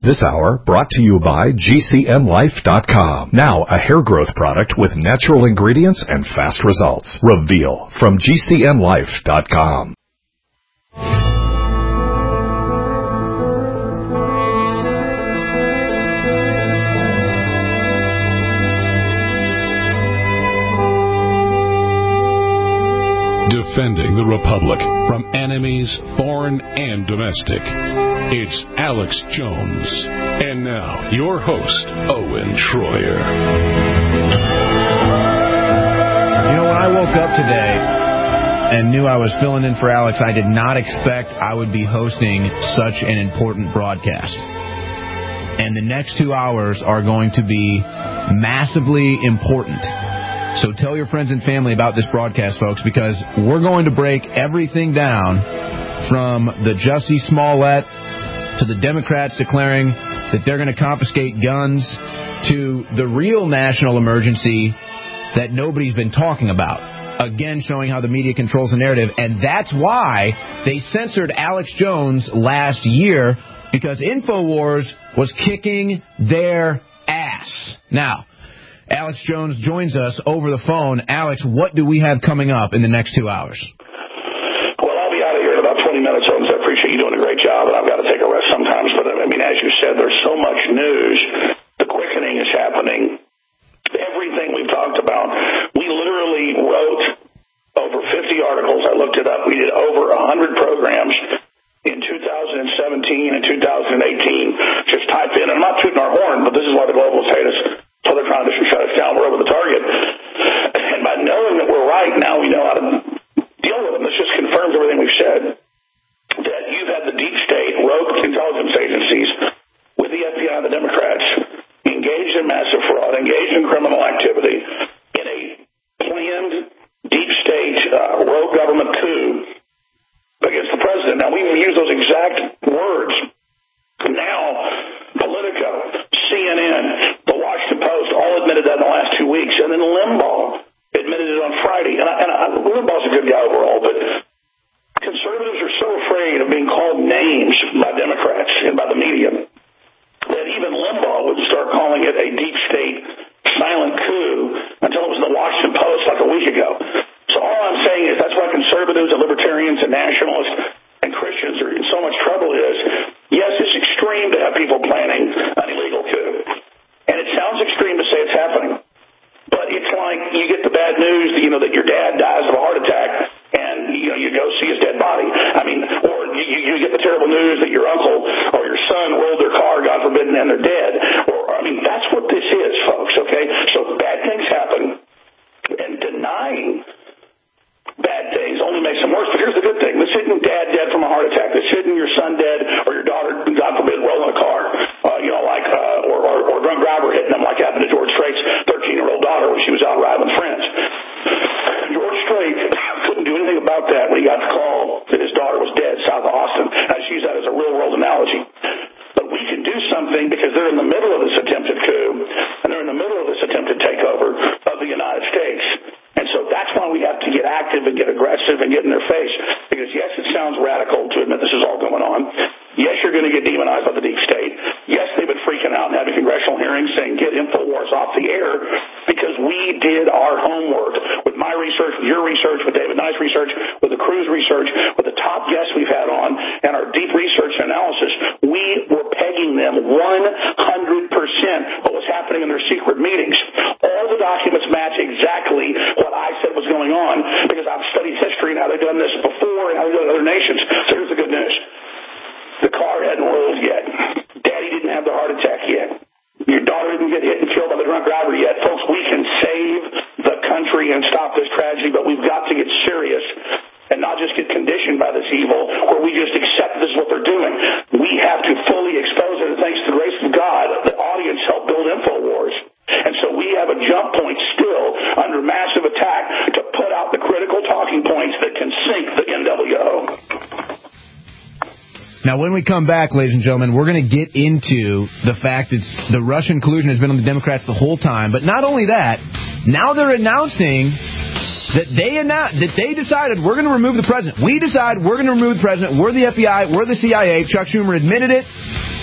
This hour brought to you by GCNlife.com. Now a hair growth product with natural ingredients and fast results. Reveal from GCNlife.com. Defending the Republic from enemies, foreign and domestic. It's Alex Jones. And now, your host, Owen Schroyer. You know, when I woke up today and knew I was filling in for Alex, I did not expect I would be hosting such an important broadcast. And the next 2 hours are going to be massively important. So tell your friends and family about this broadcast, folks, because we're going to break everything down from the Jussie Smollett to the Democrats declaring that they're going to confiscate guns to the real national emergency that nobody's been talking about. Again, showing how the media controls the narrative. And that's why they censored Alex Jones last year, because InfoWars was kicking their ass. Now, Alex Jones joins us over the phone. Alex, what do we have coming up in the next 2 hours? Well, I'll be out of here in about 20 minutes, Holmes. I appreciate you doing a great job, and I've got to take a rest sometimes. But, I mean, as you said, there's so much news. The quickening is happening. Everything we've talked about. We literally wrote over 50 articles. I looked it up. We did over 100 programs in 2017 and 2018. Just type in, and I'm not tooting our horn, but this is why the globalists hate us. So they're trying to shut us down. We're over the target. And by knowing that we're right, now we know how to deal with them. This just confirms everything we've said, that you've had the deep state, rogue intelligence agencies with the FBI and the Democrats engaged in massive fraud, engaged in criminal activity in a planned deep state rogue government coup against the president. Now, we use those exact words. Now, Politico, CNN, the Washington Post all admitted that in the last 2 weeks. And then Limbaugh admitted it on Friday. And Limbaugh's a good guy overall, but conservatives are so afraid of being called names by Democrats and by the media that even Limbaugh would start calling it a deep state silent coup until it was in the Washington Post like a week ago. So all I'm saying is that's why conservatives and libertarians and nationalists and Christians are in so much trouble is, yes, it's extreme to have people planning an illegal coup. And it sounds extreme to say it's happening. But it's like you get the bad news, that your dad dies of a heart attack and, you go see his dead body. I mean, or you get the terrible news that your uncle or your son rolled their car, God forbid, and they're dead. That's what this is, folks, okay? So bad things happen, and denying bad things only makes them worse. But here's the good thing. This isn't dad dead from a heart attack. This isn't your son dead or your daughter, God forbid, rolling a car, or drunk driver hitting them like happened to George Strait's 13-year-old daughter when she was out riding with friends. George Strait couldn't do anything about that when he got the call that his daughter was dead south of Austin. I just use that as a real-world analogy. But we can do something because they're in the middle of this attempted coup, and they're in the middle of this attempted takeover of the United States. And so that's why we have to get active and get aggressive and get in their face. Because, yes, it sounds radical to admit this is all going on. Yes, you're going to get demonized by the deep state. Yes, they've been freaking out and having congressional hearings saying, get InfoWars off the air, because we did our homework with my research, with your research, with David Nye's research, with the Cruz research, with the top guests we've had on, and our deep research and analysis. We were pegging them 100% what was happening in their secret meetings. All the documents match exactly what I said was going on, because I've studied history and how they've done this before and how they've done it in other nations. So here's the good news. The car hadn't rolled yet. Daddy didn't have the heart attack yet. Your daughter didn't get hit and killed by the drunk driver yet. Folks, we can save the country and stop this tragedy, but we've got to get serious and not just get conditioned by this evil where we just accept this is what they're doing. We have to fully expose it, and thanks to the grace of God, the audience helped build InfoWars. And so we have a jump point still under massive attack to put out the critical talking points that can sink the NWO. Now, when we come back, ladies and gentlemen, we're going to get into the fact that the Russian collusion has been on the Democrats the whole time. But not only that, now they're announcing that they decided we're going to remove the president. We decide we're going to remove the president. We're the FBI. We're the CIA. Chuck Schumer admitted it.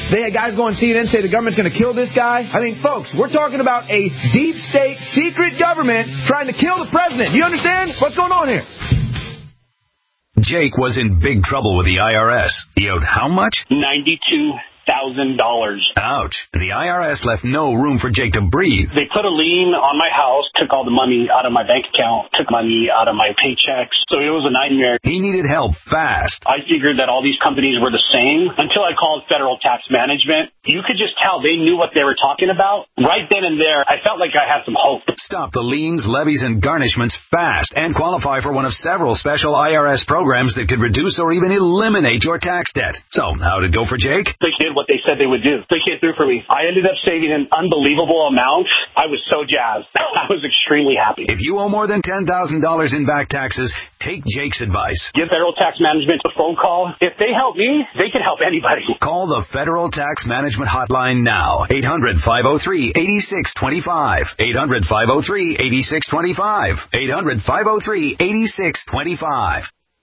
They had guys go on CNN say the government's going to kill this guy. I mean, folks, we're talking about a deep state secret government trying to kill the president. Do you understand what's going on here? Jake was in big trouble with the IRS. He owed how much? $92,000. Ouch. The IRS left no room for Jake to breathe. They put a lien on my house, took all the money out of my bank account, took money out of my paychecks. So it was a nightmare. He needed help fast. I figured that all these companies were the same until I called Federal Tax Management. You could just tell they knew what they were talking about. Right then and there, I felt like I had some hope. Stop the liens, levies, and garnishments fast and qualify for one of several special IRS programs that could reduce or even eliminate your tax debt. So, how'd it go for Jake? They did what they said they would do. They came through for me. I ended up saving an unbelievable amount. I was so jazzed. I was extremely happy. If you owe more than $10,000 in back taxes, take Jake's advice. Give Federal Tax Management a phone call. If they help me, they can help anybody. Call the Federal Tax Management Hotline now. 800-503-8625. 800-503-8625. 800-503-8625.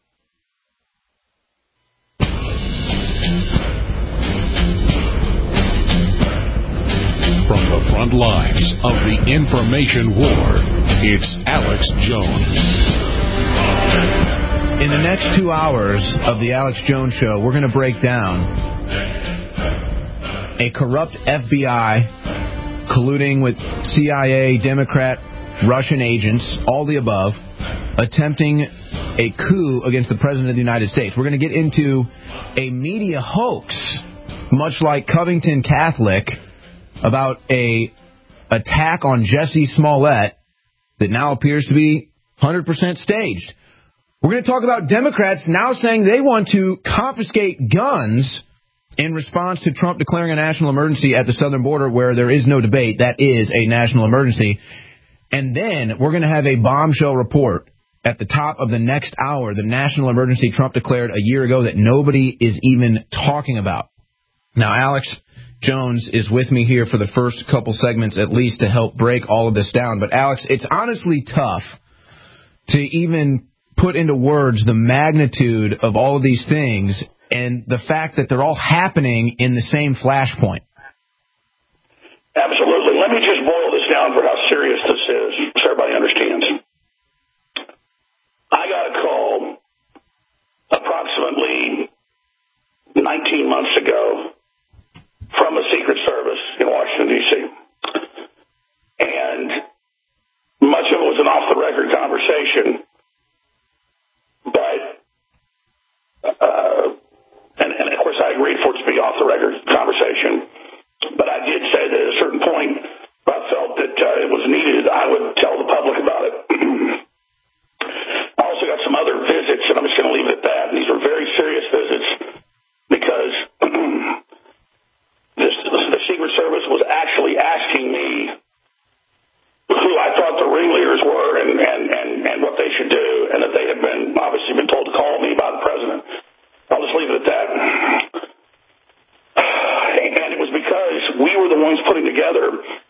From the front lines of the information war, it's Alex Jones. In the next 2 hours of the Alex Jones Show, we're going to break down a corrupt FBI colluding with CIA, Democrat, Russian agents, all the above, attempting a coup against the President of the United States. We're going to get into a media hoax, much like Covington Catholic, about a attack on Jussie Smollett that now appears to be 100% staged. We're going to talk about Democrats now saying they want to confiscate guns in response to Trump declaring a national emergency at the southern border, where there is no debate. That is a national emergency. And then we're going to have a bombshell report at the top of the next hour, the national emergency Trump declared a year ago that nobody is even talking about. Now, Alex Jones is with me here for the first couple segments at least to help break all of this down. But, Alex, it's honestly tough to even put into words the magnitude of all of these things and the fact that they're all happening in the same flashpoint. Absolutely. Let me just boil this down for how serious this is so everybody understands. I got a call approximately 19 months ago from a Secret Service in Washington, D.C. And much of it was an off-the-record conversation, but, and of course I agreed for it to be off-the-record conversation, but I did say that at a certain point, if I felt that it was needed, I would tell the public about it. I also got some other visits, and I'm just going to leave it at that, and these were very serious visits, because the Secret Service was actually asking me who I thought the ringleaders were and what they should do, and that they had obviously been told to call me by the president. I'll just leave it at that. And it was because we were the ones putting together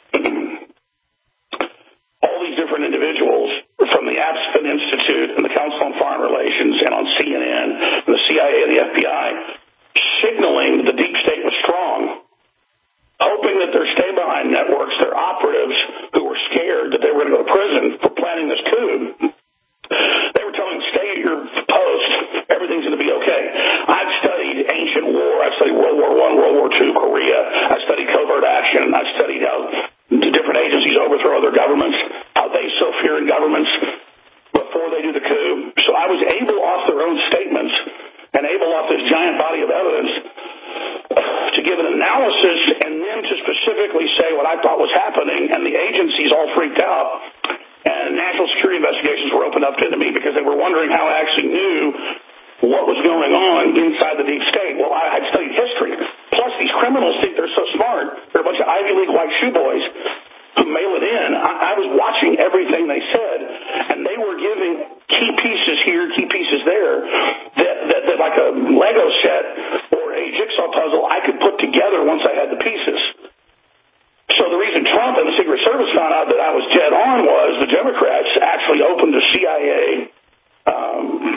all these different individuals from the Aspen Institute and the Council on Foreign Relations and on CNN and the CIA and the FBI signaling that the deep state was strong, hoping that their stay-behind networks, their operatives who were scared that they were going to go to prison for planning this coup, they were telling them, stay at your post, everything's going to be okay. I've studied ancient war. I've studied World War I, World War II, Korea. I studied covert action. I've studied how the different agencies overthrow other governments, how they sow fear in governments before they do the coup. So I was able, off their own statements, and able off this giant body of evidence, to give an analysis and then to specifically say what I thought was happening, and the agencies all freaked out. And national security investigations were opened up into me because they were wondering how I actually knew what was going on inside the deep state. Well, I had studied history. Plus, these criminals think they're so smart. They're a bunch of Ivy League white shoe boys who mail it in. I was watching everything they said, and they were giving key pieces here, key pieces there, that like a Lego set or a jigsaw puzzle I could put together once I had the pieces. So the reason Trump and the Secret Service found out that I was dead on was the Democrats actually opened a CIA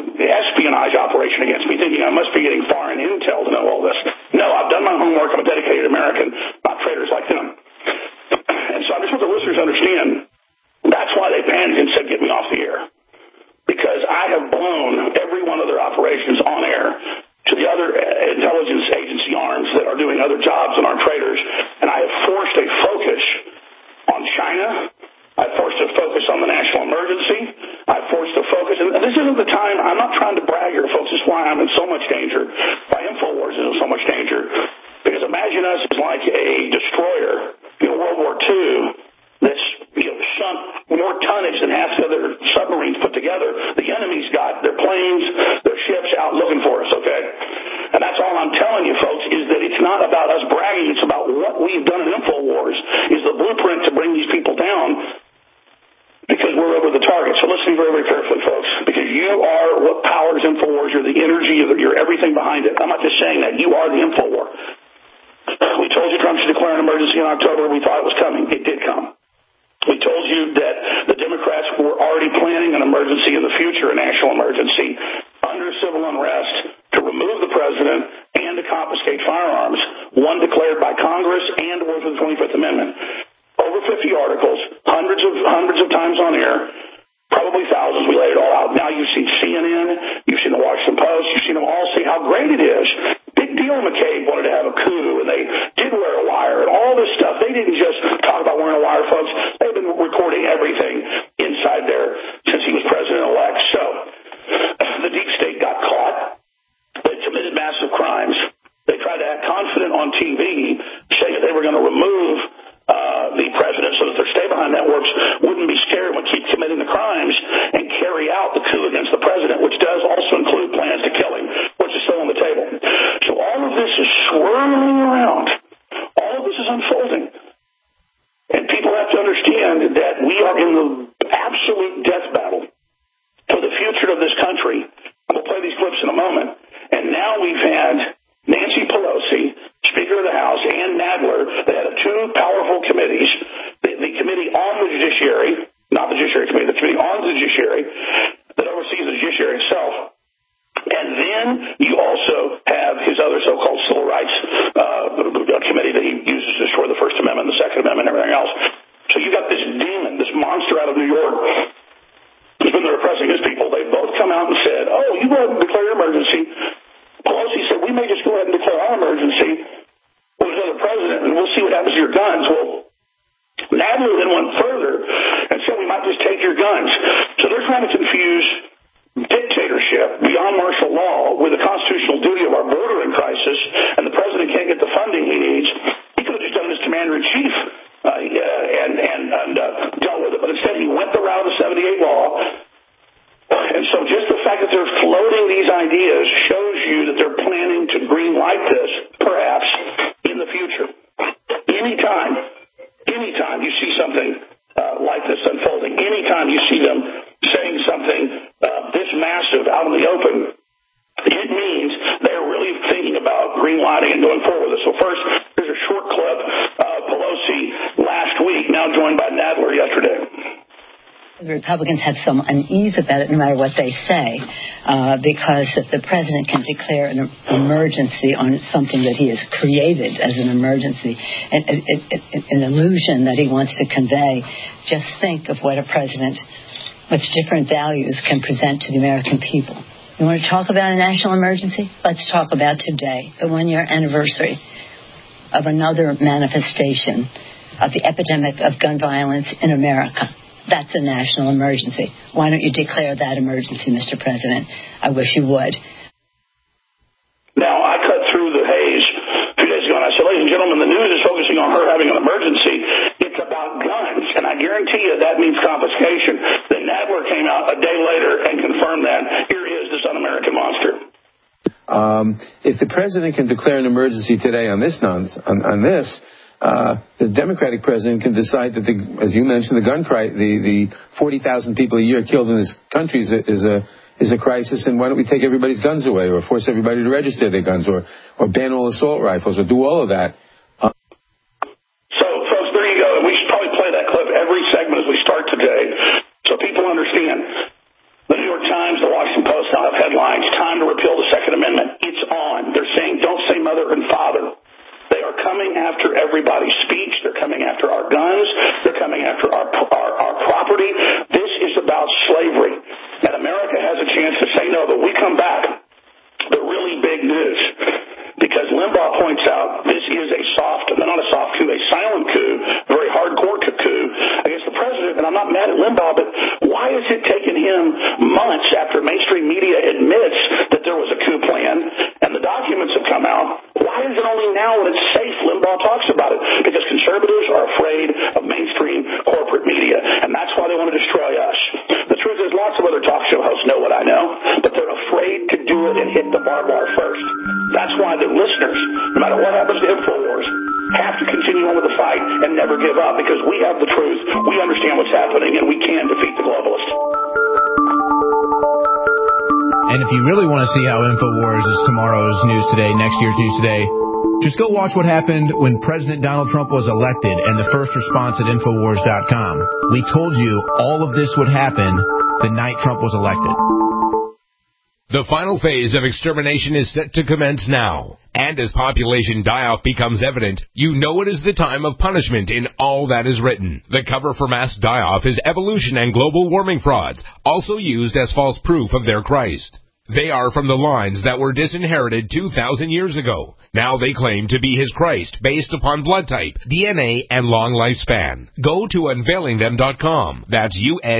espionage operation against me, thinking I must be getting foreign intel to know all this. No, I've done my homework. I'm a dedicated dictators like them. And so I just want the listeners to understand that's why they panicked and said, get me off the air. Because I have blown every one of their operations on air to the other intelligence agency arms that are doing other jobs and aren't traitors. And I have forced a focus on China. I've forced a focus on the national emergency. I've forced a focus. And this isn't the time. I'm not trying to brag here, folks. This is why I'm in so much danger. Why InfoWars is in so much danger. Because imagine us as like a destroyer in World War II that's sunk more tonnage than half the other submarines put together. The enemy's got their planes, their ships out looking for us, okay? And that's all I'm telling you, folks, is that it's not about us bragging. It's about what we've done in InfoWars is the blueprint to bring these people down because we're over the target. So listen very, very carefully, folks, because you are what powers InfoWars. You're the energy, you're everything behind it. I'm not just saying that. You are the InfoWar. We told you Trump should declare an emergency in October. We thought it was coming. It did come. We told you that the Democrats were already planning an emergency in the future, a national emergency, under civil unrest to remove the president and to confiscate firearms, one declared by Congress and or through the 25th Amendment. Over 50 articles, hundreds of times on air, probably thousands. We laid it all out. Now you've seen CNN, you've seen the Washington Post, you've seen them all say how great it is. Big deal McCabe wanted to have a coup, and they did wear a wire and all this stuff. They didn't just talk about wearing a wire, folks. They've been recording everything inside there since he was president-elect. So the deep state got caught. They committed massive crimes. They tried to act confident on TV, saying that they were going to remove the president so that their stay-behind networks wouldn't be scared and would keep committing the crimes and carry out the coup against the president, which does also include plans to kill him, which is still on the table. So all of this is swirling around. All of this is unfolding. And people have to understand that we are in the absolute death battle for the future of this country. We'll play these clips in a moment. And now we've had Nancy Pelosi, Speaker of the House, and Nadler, the head of two powerful committees, the Committee on the Judiciary, not the Judiciary Committee, the Committee on the Judiciary that oversees the Judiciary itself. And then you also have his other so-called civil rights committee that he uses to destroy the First Amendment, the Second Amendment, and everything else. So you got this demon, this monster out of New York who's been repressing his people. They've both come out and said, oh, you go ahead and declare your emergency. Pelosi said, we may just go ahead and declare our emergency with another president, and we'll see what happens to your guns. Well, Nadler then went further and said we might just take your guns. So they're trying to confuse dictatorship beyond martial law with the constitutional duty of our border in crisis, and the president can't get the funding he needs. He could have just done it as commander-in-chief and dealt with it, but instead he went the route of the 78 law. And so just the fact that they're floating these ideas shows you that they're planning to green-light this, perhaps, in the future. Anytime you see something like this unfolding, anytime you see them saying something this massive out in the open, it means they're really thinking about green-lighting and going forward with it. So first, here's a short clip of Pelosi last week, now joined by Nadler yesterday. The Republicans have some unease about it no matter what they say, because if the president can declare an emergency on something that he has created as an emergency, an illusion that he wants to convey, just think of what a president with different values can present to the American people. You want to talk about a national emergency? Let's talk about today, the one-year anniversary of another manifestation of the epidemic of gun violence in America. That's a national emergency. Why don't you declare that emergency, Mr. President? I wish you would. Now, I cut through the haze a few days ago, and I said, ladies and gentlemen, the news is focusing on her having an emergency. It's about guns, and I guarantee you that means confiscation. Then Nadler came out a day later and confirmed that. Here he is, this un-American monster. If the president can declare an emergency today on this, the Democratic president can decide that, as you mentioned, the 40,000 people a year killed in this country is a crisis, and why don't we take everybody's guns away, or force everybody to register their guns, or ban all assault rifles, or do all of that? So, folks, there you go. We should probably play that clip every segment as we start today, so people understand. The New York Times, the Washington Post now have headlines, time to repeal the Second Amendment. It's on. They're saying, don't say mother and father. They are coming coming after everybody's speech. They're coming after our guns. They're coming after our property. This is about slavery. And America has a chance to say no, but we come back. The really big news, because Limbaugh points out this is a not a soft coup, a silent coup, a very hardcore coup against the president. And I'm not mad at Limbaugh, but why is it taking him months after mainstream media admits that there was a coup plan and the documents have come out? Why is it only now when it's safe Limbaugh talks about it? Because conservatives are afraid of mainstream corporate media, and that's why they want to destroy us. The truth is, lots of other talk show hosts know what I know, but they're afraid to do it and hit the barbed wire first. That's why the listeners, no matter what happens to InfoWars, have to continue on with the fight and never give up, because we have the truth, we understand what's happening, and we can defeat the globalists. And if you really want to see how InfoWars is tomorrow's News Today, next year's News Today, just go watch what happened when President Donald Trump was elected and the first response at Infowars.com. We told you all of this would happen the night Trump was elected. The final phase of extermination is set to commence now. And as population die-off becomes evident, you know it is the time of punishment in all that is written. The cover for mass die-off is evolution and global warming frauds, also used as false proof of their Christ. They are from the lines that were disinherited 2,000 years ago. Now they claim to be his Christ based upon blood type, DNA, and long lifespan. Go to unveilingthem.com. That's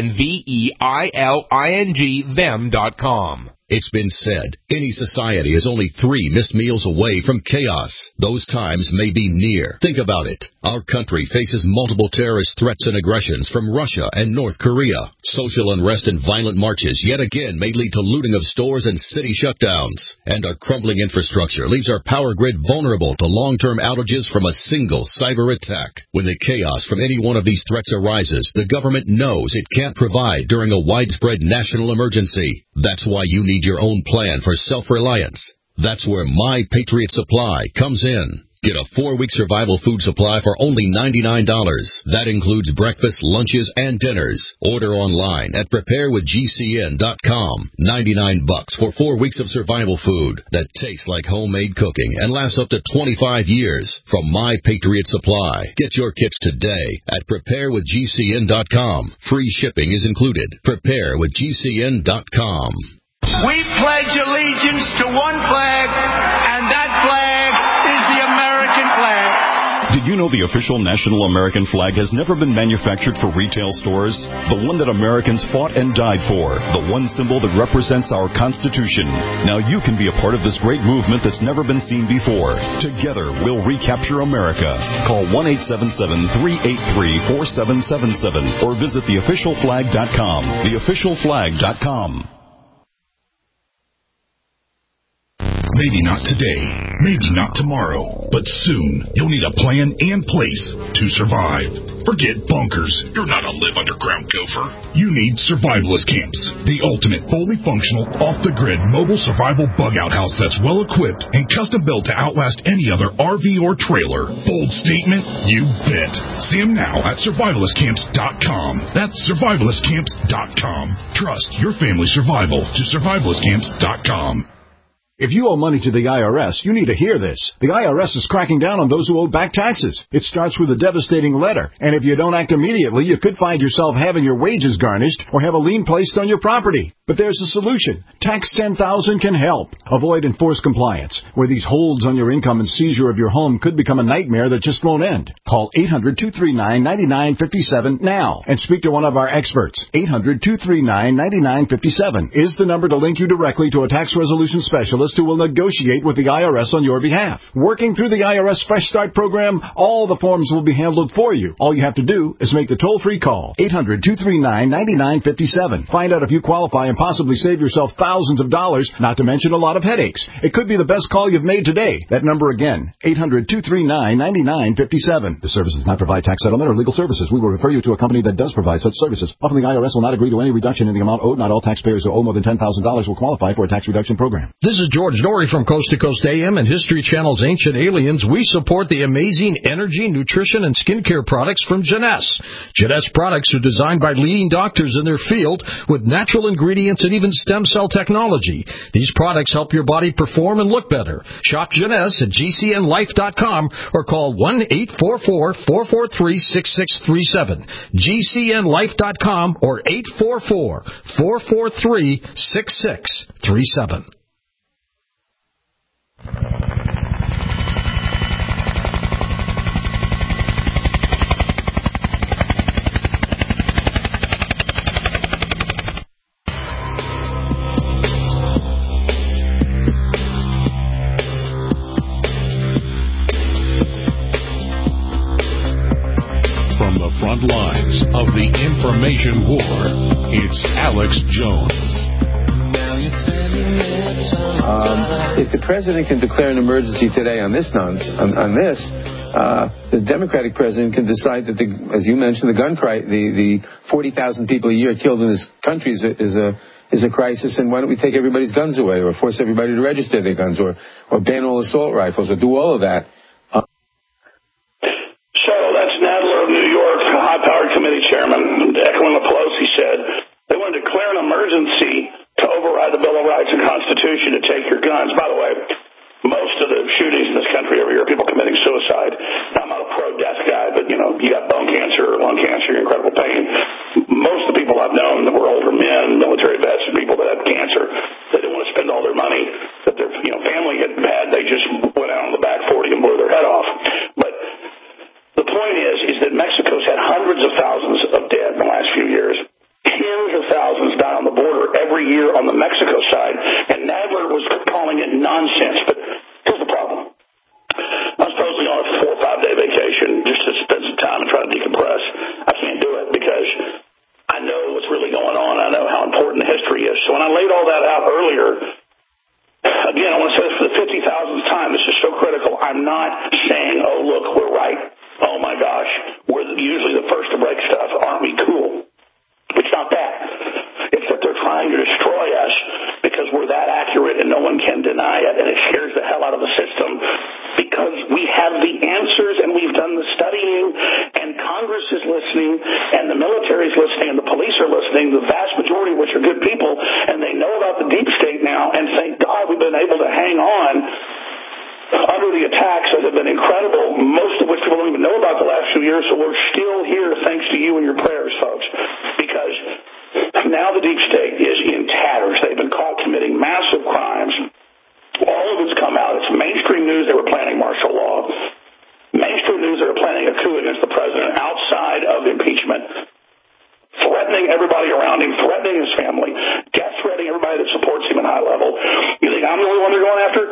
UNVEILING them.com. It's been said, any society is only 3 missed meals away from chaos. Those times may be near. Think about it. Our country faces multiple terrorist threats and aggressions from Russia and North Korea. Social unrest and violent marches yet again may lead to looting of stores and city shutdowns. And our crumbling infrastructure leaves our power grid vulnerable to long-term outages from a single cyber attack. When the chaos from any one of these threats arises, the government knows it can't provide during a widespread national emergency. That's why you need your own plan for self-reliance. That's where My Patriot Supply comes in. Get a 4-week survival food supply for only $99. That includes breakfast, lunches, and dinners. Order online at preparewithgcn.com. $99 for 4 weeks of survival food that tastes like homemade cooking and lasts up to 25 years from My Patriot Supply. Get your kits today at preparewithgcn.com. Free shipping is included. Preparewithgcn.com. We pledge allegiance to one flag, and that flag is the American flag. Did you know the official national American flag has never been manufactured for retail stores? The one that Americans fought and died for. The one symbol that represents our Constitution. Now you can be a part of this great movement that's never been seen before. Together, we'll recapture America. Call 1-877-383-4777 or visit theofficialflag.com. Theofficialflag.com. Maybe not today, maybe not tomorrow, but soon you'll need a plan and place to survive. Forget bunkers. You're not a live underground gopher. You need survivalist camps, the ultimate fully functional, off-the-grid mobile survival bug-out house that's well-equipped and custom-built to outlast any other RV or trailer. Bold statement? You bet. See them now at survivalistcamps.com. That's survivalistcamps.com. Trust your family's survival to survivalistcamps.com. If you owe money to the IRS, you need to hear this. The IRS is cracking down on those who owe back taxes. It starts with a devastating letter, and if you don't act immediately, you could find yourself having your wages garnished or have a lien placed on your property. But there's a solution. Tax 10,000 can help. Avoid enforced compliance, where these holds on your income and seizure of your home could become a nightmare that just won't end. Call 800-239-9957 now and speak to one of our experts. 800-239-9957 is the number to link you directly to a tax resolution specialist who will negotiate with the IRS on your behalf. Working through the IRS Fresh Start program, all the forms will be handled for you. All you have to do is make the toll-free call, 800-239-9957. Find out if you qualify and possibly save yourself thousands of dollars, not to mention a lot of headaches. It could be the best call you've made today. That number again, 800-239-9957. The service does not provide tax settlement or legal services. We will refer you to a company that does provide such services. Often the IRS will not agree to any reduction in the amount owed. Not all taxpayers who owe more than $10,000 will qualify for a tax reduction program. This is George Norrie from Coast to Coast AM and History Channel's Ancient Aliens. We support the amazing energy, nutrition, and skincare products from Jeunesse. Jeunesse products are designed by leading doctors in their field with natural ingredients and even stem cell technology. These products help your body perform and look better. Shop Jeunesse at GCNlife.com or call 1-844-443-6637. GCNlife.com or 844-443-6637. From the front lines of the information war, it's Alex Jones. If the president can declare an emergency today on this, the Democratic president can decide that, as you mentioned, the 40,000 people a year killed in this country is a crisis, and why don't we take everybody's guns away, or force everybody to register their guns, or ban all assault rifles, or do all of that? So that's Nadler of New York, high-powered committee chairman, echoing what Pelosi said. They want to declare an emergency to override the Bill of Rights and Constitution to take your guns. By the way, most of the shootings in this country every year are people committing suicide. Now, I'm not a pro-death guy, but, you got bone cancer, lung cancer, you're in incredible pain. Most of the people I've known that were older men, military vets, and people that had cancer, they didn't want to spend all their money that their family had had. They just went out on the back 40 and blew their head off. But the point is that Mexico's had hundreds of thousands of dead in the last few years. Tens of thousands die on the border every year on the Mexico side, and Nadler was calling it nonsense. But here's the problem. I was supposedly on a 4 or 5 day vacation just to spend some time and try to decompress. I can't do it because I know what's really going on. I know how important the history is. So when I laid all that out earlier, again, I want to say this for the 50,000th time. This is so critical. I'm not saying, oh, look, we're right. Oh, my gosh, we're usually the first to break stuff. Aren't we cool? It's not that. It's that they're trying to destroy us because we're that accurate and no one can deny it, and it scares the hell out of the system because we have the answers and we've done the studying, and Congress is listening, and the military is listening, and the police are listening, the vast majority of which are good people, and they know about the deep state now, and thank God we've been able to hang on under the attacks that have been incredible, most of which people don't even know about the last few years, so we're still here thanks to you and your prayers, folks, because now the deep state is in tatters. They've been caught committing massive crimes. All of it's come out. It's mainstream news they were planning martial law. Mainstream news they were planning a coup against the president outside of impeachment, threatening everybody around him, threatening his family, death threatening everybody that supports him at high level. You think I'm the only one they're going after?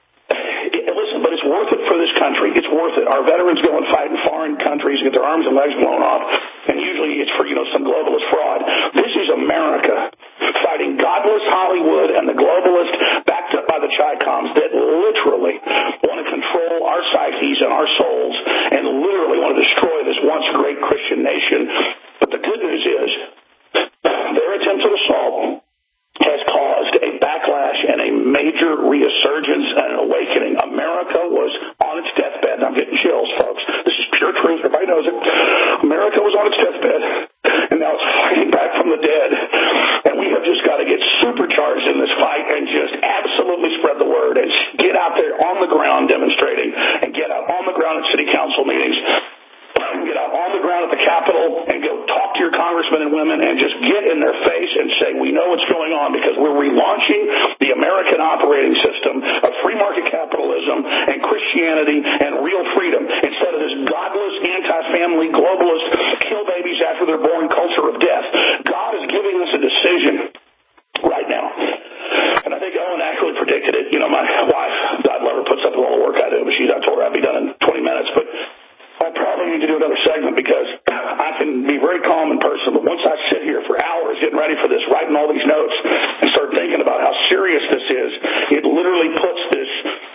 Listen, but it's worth it for this country. It's worth it. Our veterans go and fight in foreign countries and get their arms and legs blown off, and usually it's for, some globalist fraud. This is America fighting godless Hollywood and the globalists backed up by the Chi-Coms that literally want to control our psyches and our souls and literally want to destroy this once great Christian nation. But the good news is their attempts at assault has caused a backlash and a major resurgence and an awakening. America was on its deathbed. I'm getting chills, folks. This is pure truth. Everybody knows it. America was on its deathbed, and now it's fighting back from the dead. And we have just got to get supercharged in this fight and just absolutely spread the word and get out there on the ground demonstrating and get out on the ground at city council meetings. Get out on the ground at the Capitol and go talk to your congressmen and women and just get in their face and say, we know what's going on because we're relaunching the American operating system of free market capitalism and Christianity and real freedom instead of this godless, anti-family, globalist, kill babies after they're born culture of death. God is giving us a decision right now. And I think Owen actually predicted it. My wife, God love her, puts up with all the work I do, but I told her I'd be done in 20 minutes. But I probably need to do another segment because I can be very calm in person, but once I sit here for hours getting ready for this, writing all these notes, and start thinking about how serious this is, it literally puts this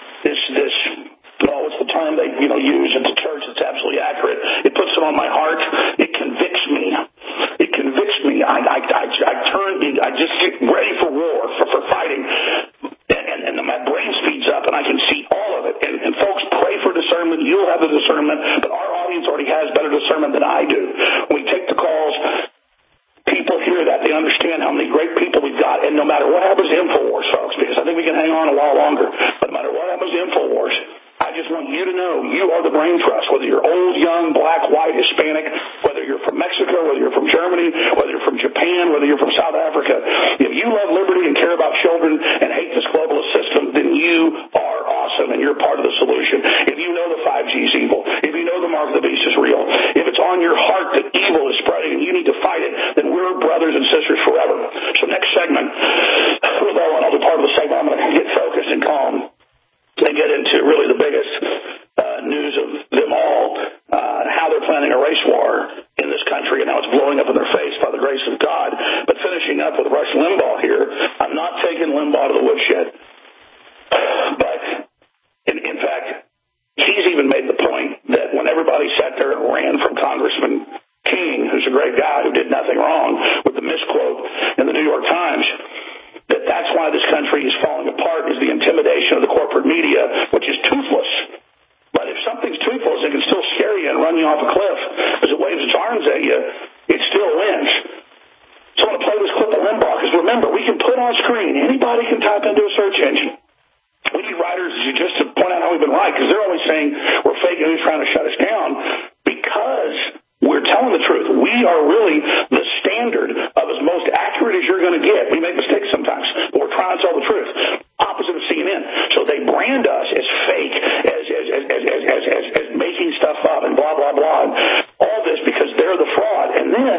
what's the term they use at the church that's absolutely accurate. It puts it on my heart. It convicts me. It convicts me. I just get ready for war, for fighting, and my discernment, but our audience already has better discernment than I do. When we take the calls, people hear that. They understand how many great people we've got, and no matter what happens to InfoWars, folks, because I think we can hang on a while longer, but no matter what happens to InfoWars, I just want you to know you are the brain trust, whether you're old, young, black, white, Hispanic, whether you're from Mexico, whether you're from Germany, whether you're from Japan, whether you're from South Africa. If you love liberty and care about children and hate this globalist system, then you are awesome and you're part of the solution. If you know the 5G is evil, if you know the mark of the beast is real, if it's on your heart that evil is spreading and you need to fight it, then we're brothers and sisters forever. So next segment, with Owen, I'll be part of the segment. I'm going to get focused and calm and get into really the biggest news of them all, how they're planning a race war in this country and how it's blowing up in their face by the grace of God. But finishing up with Rush Limbaugh here, I'm not taking Limbaugh to the woodshed. But in fact, he's even made the point that when everybody sat there and ran from Congressman King, who's a great guy who did nothing wrong, with the misquote in the New York Times, that's why this country is falling apart, is the intimidation of the corporate media, which is toothless. But if something's toothless, it can still scare you and run you off a cliff. As it waves its arms at you, it still wins. So I want to play this clip of Limbaugh, because remember, we can put on screen, anybody can type into a search engine. We need writers just to point out how we've been right, because they're always saying we're fake news trying to shut us down, because we're telling the truth. We are really the standard of as most accurate as you're going to get. We make mistakes sometimes, but we're trying to tell the truth. Opposite of CNN. So they brand us as fake, as making stuff up and blah, blah, blah. And all this because they're the fraud. And then,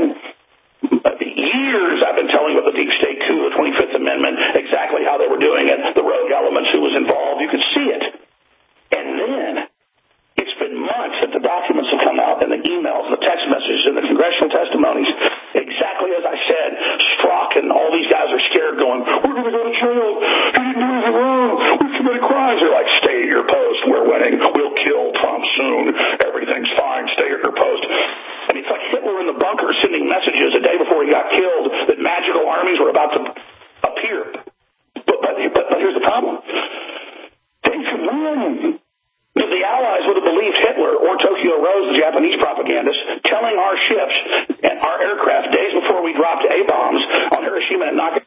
years I've been telling you about the deep state coup, the 25th Amendment, exactly how they were doing it, the rogue elements, who was involved. You could see it. And then it's been months that the documents have come out, and the emails, the text messages, and the congressional testimonies, exactly as I said. Strzok and all these guys are scared, going, we're going to go to jail. He didn't do anything wrong. We've committed crimes. They're like, stay at your post. We're winning. We'll kill Trump soon. Everything's fine. Stay at your post. And it's like Hitler in the bunker sending messages a day before he got killed that magical armies were about to appear. But here's the problem. They could win. If the Allies would have believed Hitler or Tokyo Rose, the Japanese propagandist, telling our ships and our aircraft days before we dropped A-bombs on Hiroshima and Nagasaki.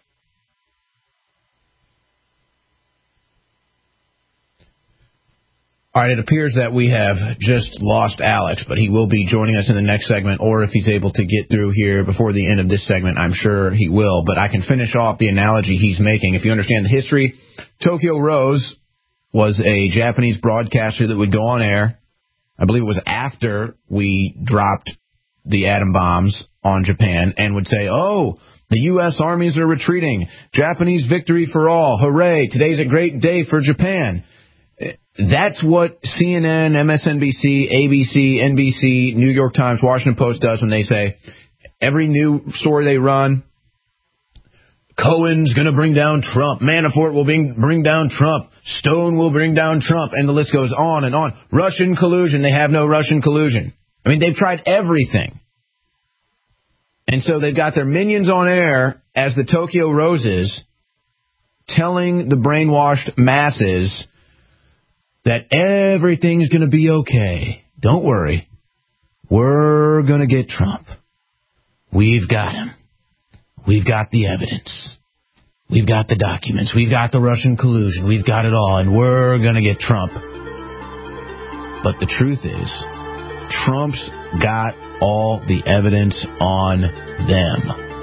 All right, it appears that we have just lost Alex, but he will be joining us in the next segment, or if he's able to get through here before the end of this segment, I'm sure he will. But I can finish off the analogy he's making. If you understand the history, Tokyo Rose was a Japanese broadcaster that would go on air. I believe it was after we dropped the atom bombs on Japan, and would say, oh, the U.S. armies are retreating. Japanese victory for all. Hooray. Today's a great day for Japan. That's what CNN, MSNBC, ABC, NBC, New York Times, Washington Post does when they say every new story they run, Cohen's going to bring down Trump. Manafort will bring down Trump. Stone will bring down Trump. And the list goes on and on. Russian collusion. They have no Russian collusion. I mean, they've tried everything. And so they've got their minions on air as the Tokyo Roses telling the brainwashed masses that everything's going to be okay. Don't worry. We're going to get Trump. We've got him. We've got the evidence. We've got the documents. We've got the Russian collusion. We've got it all, and we're going to get Trump. But the truth is, Trump's got all the evidence on them.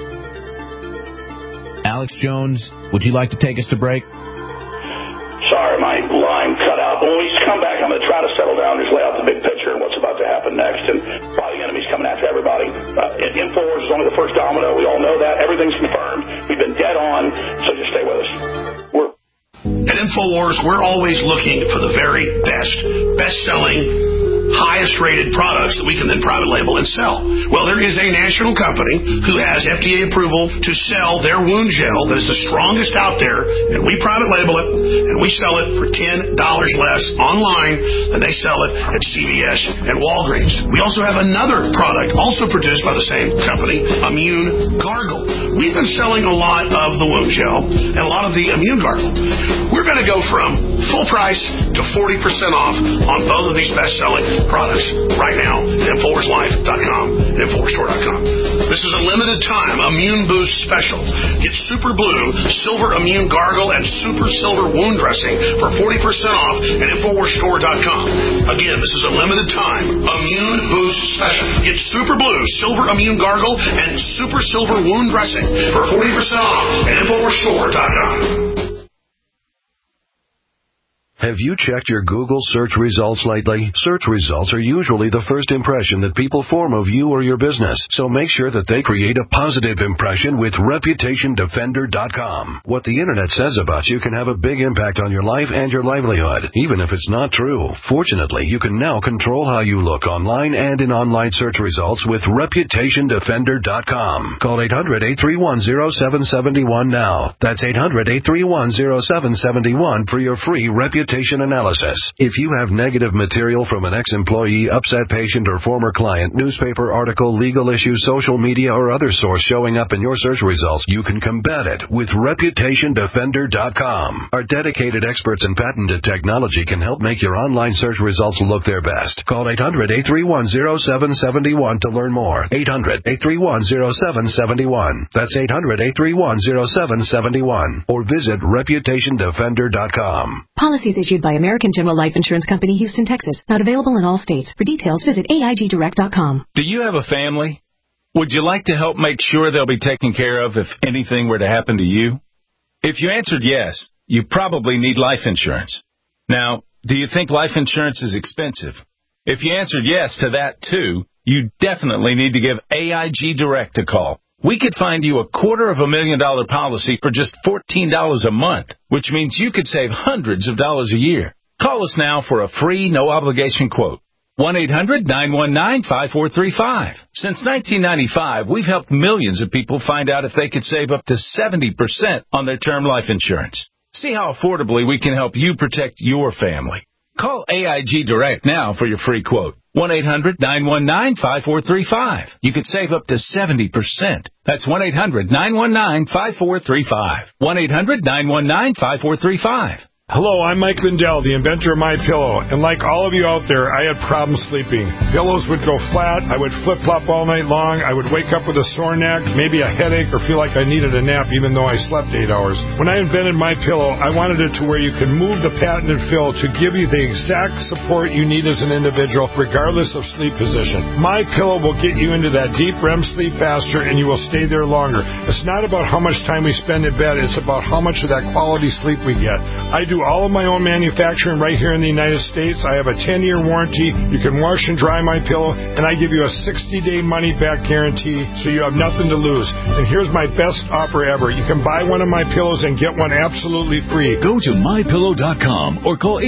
Alex Jones, would you like to take us to break? Sorry, my line cut out. When we come back, I'm going to try to settle down, just lay out the big picture and what's about to happen next, and why the enemy's coming after everybody. InfoWars is only the first domino. We all know that. Everything's confirmed. We've been dead on, so just stay with us. At InfoWars, we're always looking for the very best-selling, highest-rated products that we can then private label and sell. Well, there is a national company who has FDA approval to sell their wound gel that is the strongest out there, and we private label it, and we sell it for $10 less online than they sell it at CVS and Walgreens. We also have another product, also produced by the same company, Immune Gargle. We've been selling a lot of the wound gel and a lot of the Immune Gargle. We're going to go from full price to 40% off on both of these best-selling products right now at InfoWarsLife.com and InfoWarsStore.com. This is a limited time Immune Boost special. Get Super Blue, Silver Immune Gargle, and Super Silver Wound Dressing for 40% off at InfoWarsStore.com. Again, this is a limited time Immune Boost special. Get Super Blue, Silver Immune Gargle, and Super Silver Wound Dressing for 40% off at InfoWarsStore.com. Have you checked your Google search results lately? Search results are usually the first impression that people form of you or your business, so make sure that they create a positive impression with ReputationDefender.com. What the Internet says about you can have a big impact on your life and your livelihood, even if it's not true. Fortunately, you can now control how you look online and in online search results with ReputationDefender.com. Call 800-831-0771 now. That's 800-831-0771 for your free reputation analysis. If you have negative material from an ex-employee, upset patient, or former client, newspaper article, legal issue, social media, or other source showing up in your search results, you can combat it with ReputationDefender.com. Our dedicated experts in patented technology can help make your online search results look their best. Call 800-831-0771 to learn more. 800-831-0771. That's 800-831-0771. Or visit ReputationDefender.com. Policies issued by American General Life Insurance Company, Houston, Texas. Not available in all states. For details, visit AIGDirect.com. Do you have a family? Would you like to help make sure they'll be taken care of if anything were to happen to you? If you answered yes, you probably need life insurance. Now, do you think life insurance is expensive? If you answered yes to that too, you definitely need to give AIG Direct a call. We could find you a $250,000 policy for just $14 a month, which means you could save hundreds of dollars a year. Call us now for a free, no-obligation quote. 1-800-919-5435. Since 1995, we've helped millions of people find out if they could save up to 70% on their term life insurance. See how affordably we can help you protect your family. Call AIG Direct now for your free quote. 1-800-919-5435. You could save up to 70%. That's 1-800-919-5435. 1-800-919-5435. Hello, I'm Mike Lindell, the inventor of MyPillow, and like all of you out there, I had problems sleeping. Pillows would go flat, I would flip-flop all night long, I would wake up with a sore neck, maybe a headache, or feel like I needed a nap even though I slept 8 hours. When I invented MyPillow, I wanted it to where you can move the patented fill to give you the exact support you need as an individual, regardless of sleep position. MyPillow will get you into that deep REM sleep faster, and you will stay there longer. It's not about how much time we spend in bed, it's about how much of that quality sleep we get. I do all of my own manufacturing right here in the United States. I have a 10-year warranty. You can wash and dry my pillow, and I give you a 60-day money-back guarantee, so you have nothing to lose. And here's my best offer ever. You can buy one of my pillows and get one absolutely free. Go to MyPillow.com or call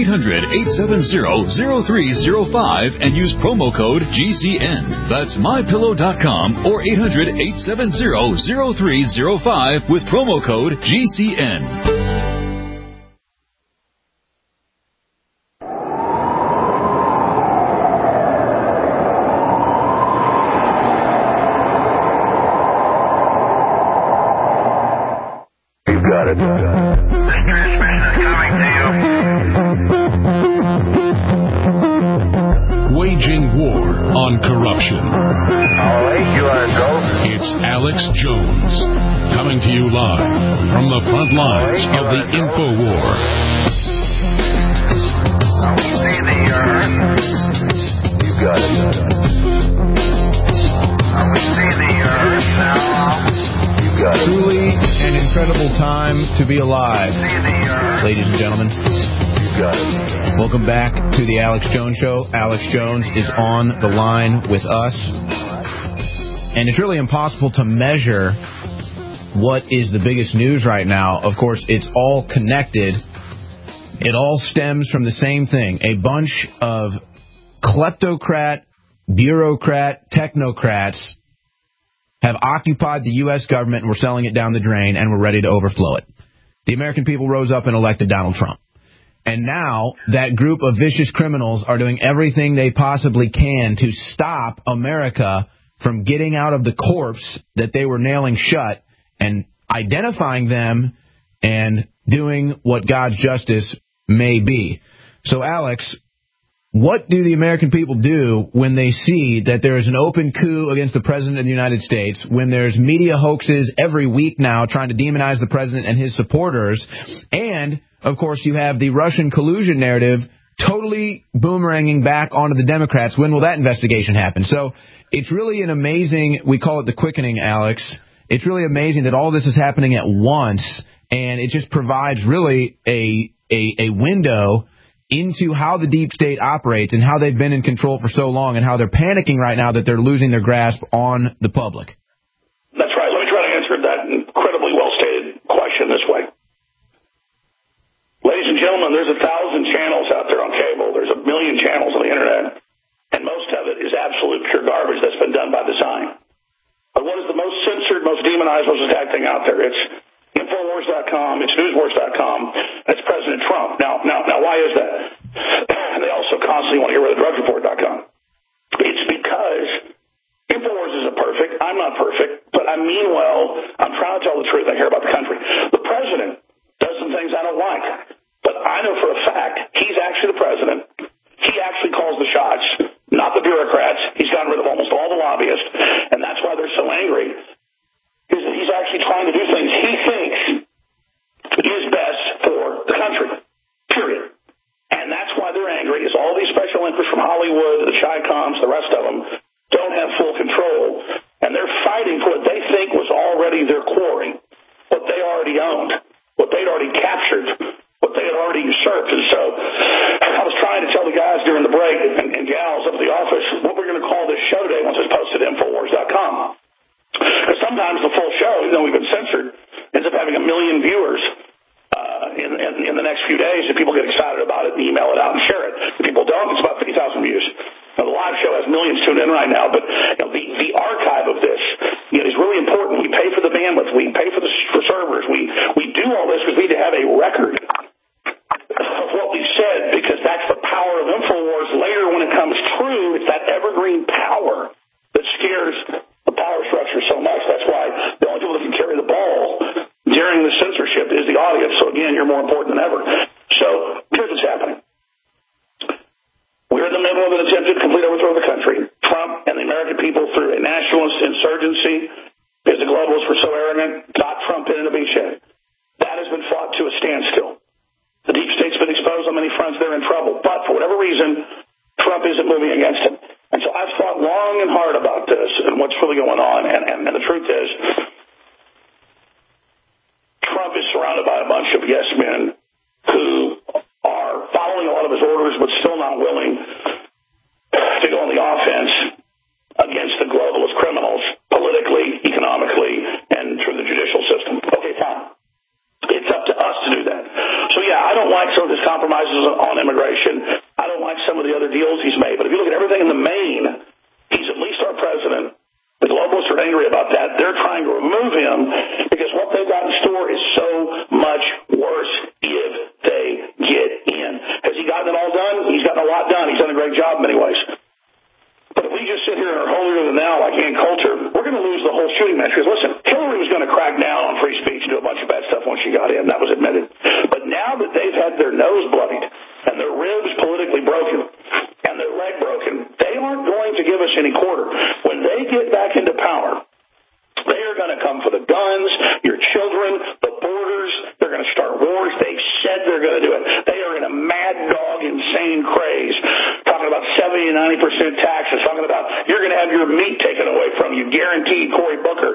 800-870-0305 and use promo code GCN. That's MyPillow.com or 800-870-0305 with promo code GCN. Waging war on corruption. It's Alex Jones, coming to you live from the front lines of the Info War. You got it. We see the earth now. Truly an incredible time to be alive, ladies and gentlemen. Welcome back to the Alex Jones Show. Alex Jones is on the line with us. And it's really impossible to measure what is the biggest news right now. Of course, it's all connected. It all stems from the same thing. A bunch of kleptocrat, bureaucrat, technocrats have occupied the U.S. government, and we're selling it down the drain, and we're ready to overflow it. The American people rose up and elected Donald Trump. And now that group of vicious criminals are doing everything they possibly can to stop America from getting out of the corpse that they were nailing shut and identifying them and doing what God's justice may be. So, Alex, what do the American people do when they see that there is an open coup against the President of the United States, when there's media hoaxes every week now trying to demonize the President and his supporters, and, of course, you have the Russian collusion narrative totally boomeranging back onto the Democrats? When will that investigation happen? So it's really an amazing, we call it the quickening, Alex. It's really amazing that all this is happening at once, and it just provides really a window into how the deep state operates and how they've been in control for so long and how they're panicking right now that they're losing their grasp on the public. That's right. Let me try to answer that incredibly well-stated question this way. Ladies and gentlemen, there's 1,000 channels out there on cable. There's 1 million channels on the Internet, and most of it is absolute pure garbage that's been done by design. But what is the most censored, most demonized, most attacked thing out there? It's Infowars.com, it's Newswars.com, it's President Trump. Now, why is that? They also constantly want to get rid of DrugsReport.com. It's because Infowars isn't perfect. I'm not perfect, but I mean well. I'm trying to tell the truth. I care about the country. The president does some things I don't like, but I know for a fact he's actually the president. He actually calls the shots, not the bureaucrats. He's gotten rid of almost all the lobbyists, and that's why they're so angry. He's actually trying to do things he thinks is best for the country, period. And that's why they're angry, is all these special interests from Hollywood, the Chi-Coms, the rest of them, don't have full control. And they're fighting for what they think was already their quarry, what they already owned, what they'd already captured, what they had already usurped. And so I was trying to tell the guys during the break and gals up at the office what we're going to call this show today once it's posted at Infowars.com. Because sometimes the full show, even though we've been censored, ends up having 1 million viewers in the next few days. If people get excited about it and email it out and share it. If people don't, it's about 50,000 views. Now, the live show has millions tuned in right now, but the archive of this is really important. We pay for the bandwidth. We pay for servers. We do all this because we need to have a record of what we've said, because that's the power of Infowars. Later, when it comes true, it's that evergreen power that scares the power structure so much. That's why the only people that can carry the ball during the censorship is the audience. So again, you're more important than ever. So here's what's happening. We're in the middle of an attempted complete overthrow of the country. Trump and the American people, through a nationalist insurgency, because the globalists were so arrogant, got Trump in a beachhead. That has been fought to a standstill. The deep state's been exposed on many fronts. They're in trouble. But for whatever reason, Trump isn't moving against him. And so I've thought long and hard about this and what's really going on. And the truth is, Trump is surrounded by a bunch of yes men who are following a lot of his orders but still not willing to go on the offense against the globalist criminals politically, economically, and through the judicial system. Okay, fine. It's up to us to do that. So, yeah, I don't like some of his compromises on immigration. I don't like some of the other deals he's made. But if you look at everything in the main, he's at least our president. The globalists are angry about that. They're trying to remove him because what they've got in store is so much worse if they get in. Has he gotten it all done? He's gotten a lot done. He's done a great job in many ways. But if we just sit here and are holier than thou like Ann Coulter, we're going to lose the whole shooting match. Because listen, Hillary was going to crack down on free speech and do a bunch of bad stuff once she got in. That was admitted. But now that they've had their nose bloodied and their ribs politically broken and their leg broken, they aren't going to give us any quarter. When they get back into power, they are going to come for the guns, your children, the borders. They're going to start wars. They've said they're going to do it. They are in a mad dog, insane craze, talking about 70 and 90% taxes, talking about you're going to have your meat taken away from you, guaranteed, Cory Booker.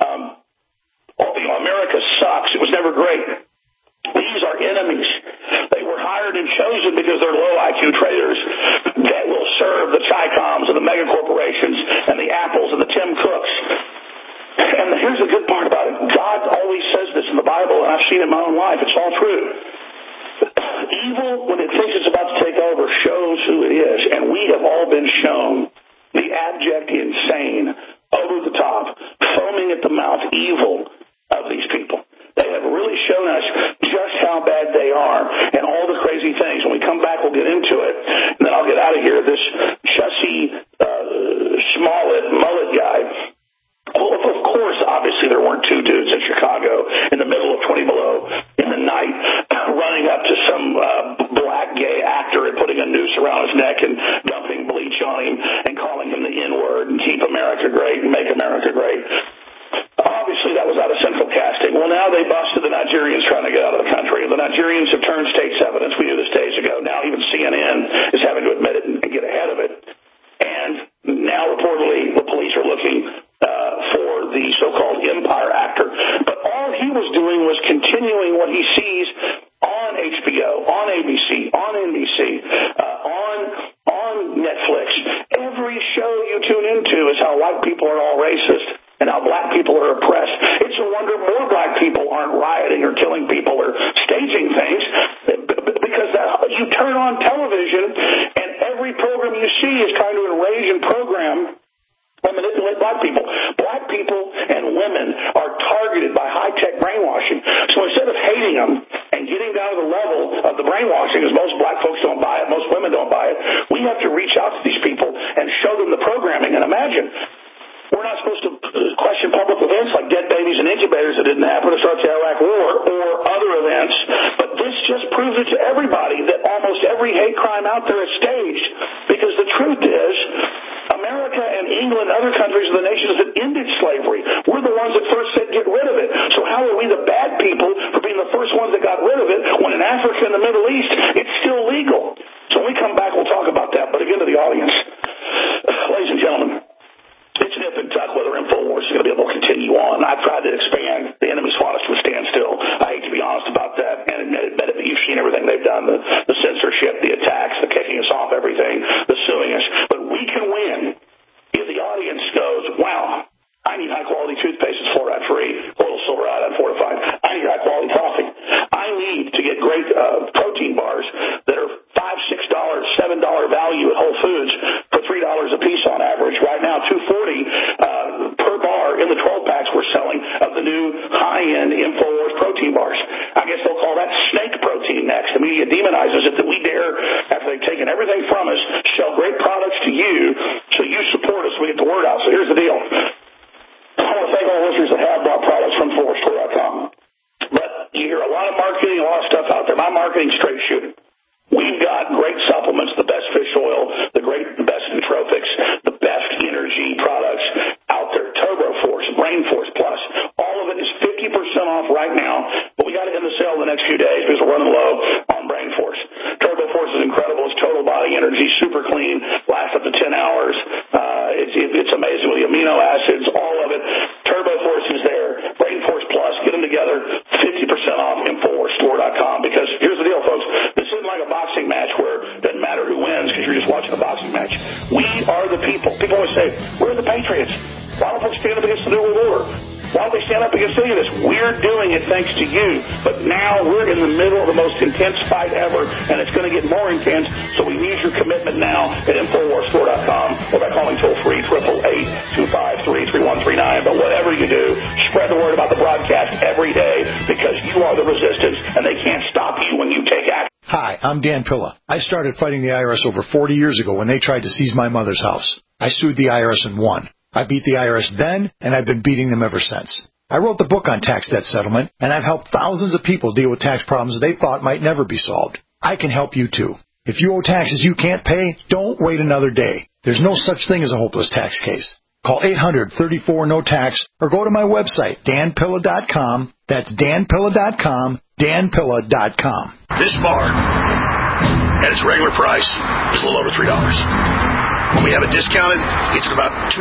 America sucks. It was never great. These are enemies. They were hired and chosen because they're low IQ traders that will serve the Chi-Coms and the mega corporations and the Apples and the Tim Cooks. And here's the good part about it. God always says this in the Bible, and I've seen it in my own life. It's all true. Evil, when it thinks it's about to take over, shows who it is. And we have all been shown the abject, insane, over the top, foaming at the mouth evil of these people. They have really shown us just how bad they are and all the crazy things. When we come back, we'll get into it. And then I'll get out of here. This Jussie Smollett mullet guy. Well, of course, obviously, there weren't two dudes in Chicago in the middle of 20 below in the night running up to some black gay actor at Nigerians have turned state's evidence. We knew this days ago. Now even CNN is having to admit it and get ahead of it. And now reportedly the police are looking for the so-called Empire actor. But all he was doing was continuing what he sees on HBO, on ABC, on NBC, on Netflix. Every show you tune into is how white people are all racist and how black people are oppressed. It's a wonder more black people aren't rioting or killing people or staging things, because you turn on television and every program you see is trying to enrage and program and manipulate black people. Black people and women are targeted by high-tech brainwashing. So instead of hating them and getting down to the level of the brainwashing, because most black folks don't buy it, most women don't buy it, we have to reach out to these people and show them the programming. And imagine, we're not supposed to question public events like dead babies and incubators that didn't happen to start the Iraq War or other events, but this just proves it to everybody that almost every hate crime out there is staged. Because the truth is, America and England and other countries are the nations that ended slavery. We're the ones that first said get rid of it. So how are we the bad people for being the first ones that got rid of it when in Africa and the Middle East it's still legal? So when we come back, we'll talk about that. But again, to the audience, ladies and gentlemen, it's nip and tuck whether InfoWars is going to be able to continue on. I've tried to expand. The enemy's fought us to a standstill. I hate to be honest about that and admit it, but you've seen everything they've done, the censorship, the attacks, the kicking us off everything, the suing us. But we can win if the audience goes, wow, I need high-quality toothpaste that's fluoride-free, oil silver iodine fortified. I need high-quality coffee. I need to get great protein bars that are $5, $6, $7 value at Whole Foods for $3 a piece on average. Right now, $2.40 per bar in the 12-packs we're selling of the new high-end InfoWars protein bars. I guess they'll call that snake protein next. The media demonizes it that we dare, after they've taken everything from us, sell great products to you so you support us so we get the word out. So here's the deal. I want to thank all listeners that have bought products from InfoWarsStore.com. But you hear a lot of marketing, a lot of stuff out there. My marketing's straight shooting. We've got great supplements, the best fish oil, the best nootropics, the best energy products out there. Turbo Force, Brain Force Plus, all of it is 50% off right now. But we got to end the sale in the next few days because we're running low on Brain Force. Turbo Force is incredible. It's total body energy, super clean, lasts up to 10 hours. It's amazing with the amino acids, all of it. Turbo Force is there. Brain Force Plus, get them together, 50% off InfoWarsStore.com. Because here's the deal, folks. This isn't like a boxing match where it doesn't matter who wins because you're just watching a boxing match. We are the people. People always say, we're the Patriots. Why don't folks stand up against the New World Order? Why don't they stand up against any of this? We're doing it thanks to you. But now we're in the middle of the most intense fight ever, and it's going to get more intense, so we need your commitment now at InfoWarsStore.com or by calling toll-free 888-253-3139. But whatever you do, spread the word about the broadcast every day because you are the resistance, and they can't stop you when you take action. Hi, I'm Dan Pilla. I started fighting the IRS over 40 years ago when they tried to seize my mother's house. I sued the IRS and won. I beat the IRS then, and I've been beating them ever since. I wrote the book on tax debt settlement, and I've helped thousands of people deal with tax problems they thought might never be solved. I can help you too. If you owe taxes you can't pay, don't wait another day. There's no such thing as a hopeless tax case. Call 800-34-NO-TAX or go to my website, danpilla.com. That's danpilla.com, danpilla.com. This bar, at its regular price, is a little over $3. When we have it discounted, it's about $2.50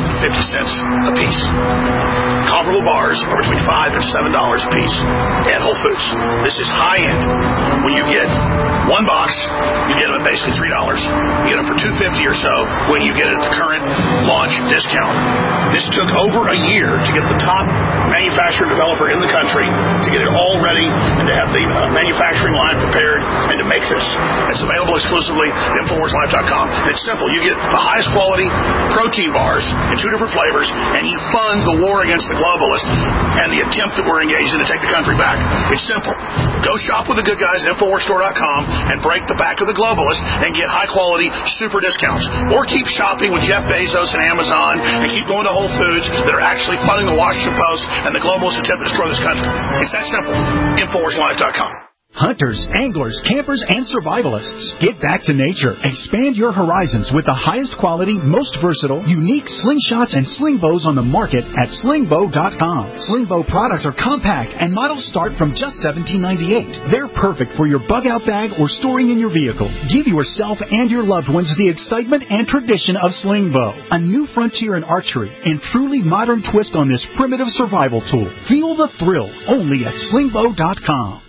a piece. Comparable bars are between $5 and $7 a piece at Whole Foods. This is high-end. When you get one box, you get them at basically $3. You get them for $2.50 or so when you get it at the current launch discount. This took over a year to get the top manufacturer developer in the country to get it all ready and to have the manufacturing line prepared and to make this. It's available exclusively at InfoWarsLife.com. It's simple. You get the highest quality protein bars in 2 different flavors, and you fund the war against the globalists and the attempt that we're engaged in to take the country back. It's simple. Go shop with the good guys at InfoWarsStore.com and break the back of the globalists and get high-quality super discounts. Or keep shopping with Jeff Bezos and Amazon and keep going to Whole Foods that are actually funding the Washington Post and the globalists attempt to destroy this country. It's that simple. InfoWarsLife.com. hunters, anglers, campers, and survivalists. Get back to nature. Expand your horizons with the highest quality, most versatile, unique slingshots and sling bows on the market at slingbow.com. Slingbow products are compact and models start from just $17.98. They're perfect for your bug-out bag or storing in your vehicle. Give yourself and your loved ones the excitement and tradition of Slingbow, a new frontier in archery and truly modern twist on this primitive survival tool. Feel the thrill only at slingbow.com.